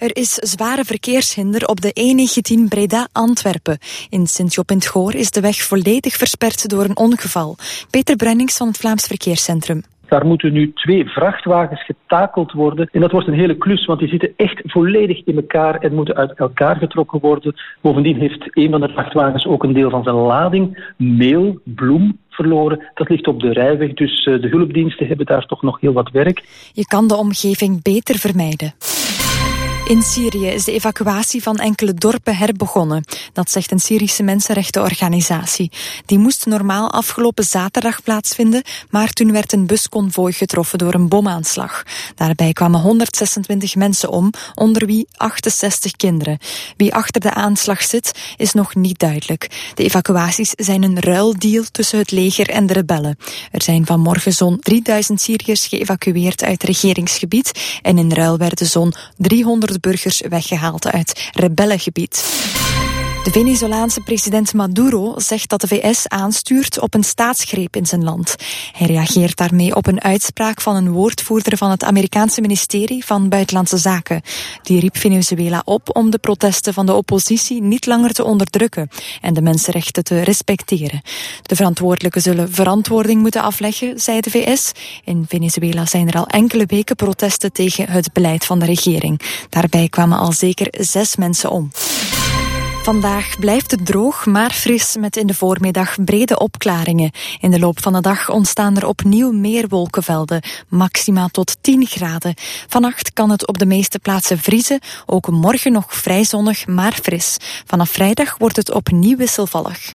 Er is zware verkeershinder op de E19 Breda-Antwerpen. In Sint-Job-in-'t-Goor is de weg volledig versperd door een ongeval. Peter Brennings van het Vlaams Verkeerscentrum. Daar moeten nu 2 vrachtwagens getakeld worden. En dat wordt een hele klus, want die zitten echt volledig in elkaar en moeten uit elkaar getrokken worden. Bovendien heeft een van de vrachtwagens ook een deel van zijn lading, meel, bloem, verloren. Dat ligt op de rijweg, dus de hulpdiensten hebben daar toch nog heel wat werk. Je kan de omgeving beter vermijden. In Syrië is de evacuatie van enkele dorpen herbegonnen. Dat zegt een Syrische mensenrechtenorganisatie. Die moest normaal afgelopen zaterdag plaatsvinden, maar toen werd een busconvooi getroffen door een bomaanslag. Daarbij kwamen 126 mensen om, onder wie 68 kinderen. Wie achter de aanslag zit, is nog niet duidelijk. De evacuaties zijn een ruildeal tussen het leger en de rebellen. Er zijn vanmorgen zo'n 3000 Syriërs geëvacueerd uit regeringsgebied en in ruil werden zo'n 300 burgers weggehaald uit rebellengebied. De Venezolaanse president Maduro zegt dat de VS aanstuurt op een staatsgreep in zijn land. Hij reageert daarmee op een uitspraak van een woordvoerder van het Amerikaanse ministerie van Buitenlandse Zaken. Die riep Venezuela op om de protesten van de oppositie niet langer te onderdrukken en de mensenrechten te respecteren. De verantwoordelijken zullen verantwoording moeten afleggen, zei de VS. In Venezuela zijn er al enkele weken protesten tegen het beleid van de regering. Daarbij kwamen al zeker 6 mensen om. Vandaag blijft het droog, maar fris met in de voormiddag brede opklaringen. In de loop van de dag ontstaan er opnieuw meer wolkenvelden, maximaal tot 10 graden. Vannacht kan het op de meeste plaatsen vriezen, ook morgen nog vrij zonnig, maar fris. Vanaf vrijdag wordt het opnieuw wisselvallig.